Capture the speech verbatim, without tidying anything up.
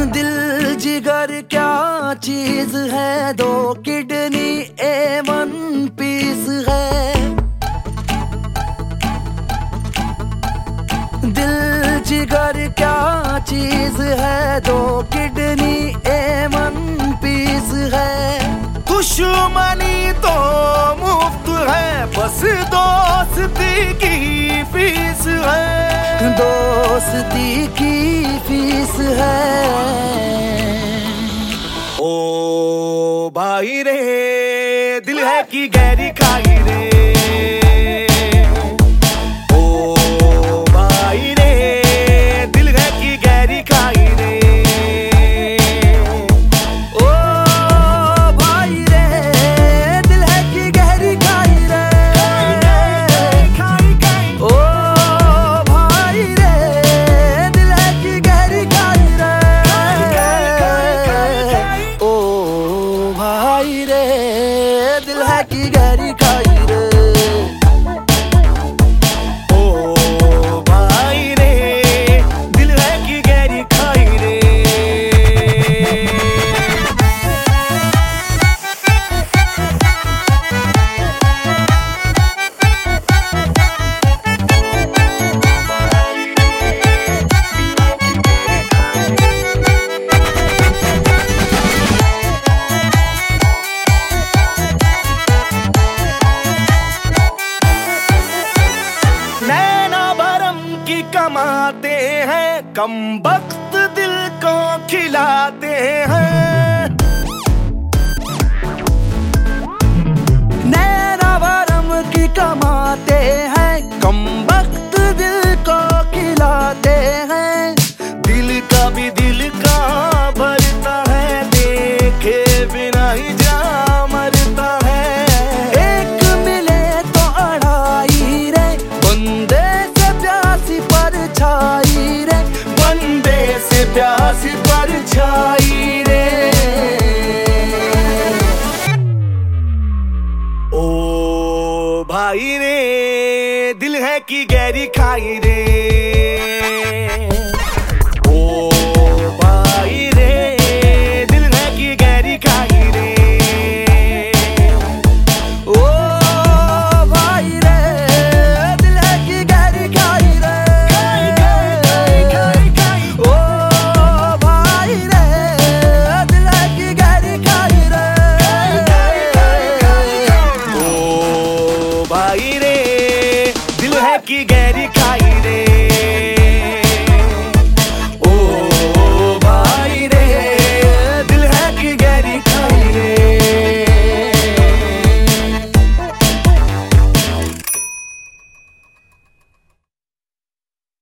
दिल जिगर क्या चीज है, दो किडनी ए वन पीस है। दिल जिगर क्या चीज है, दो किडनी ए वन पीस है। दुश्मनी तो मुफ्त है, बस दोस्ती की फीस है। दोस्ती की फीस है। ओ भाई रे, दिल है कि गहरी खाई रे। ओ भाई रे, दिल है कि गहरी खाई रे। ओ भाई रे, दिल है कि गहरी खाई रे। ओ भाई रे, दिल है कि गहरी खाई रे। ओ भाई रे, दिल है कि गहरी खाई रे। ओ भाई रे, दिल है कि गहरी खाई रे। नैना भरम की कमाते हैं, कम वक्त दिल को खिलाते हैं। नैना भरम की कमाते हैं, कम वक्त दिल को खिलाते हैं। दिल का भी दिल का भरता है, देखे बिना ही जा मरता है। एक मिले तो अढ़ाई रे, बंदे से प्यासी परछाई रे। बंदे से प्यासी परछाई रे। ओ भाई रे, दिल है कि गहरी खाई रे।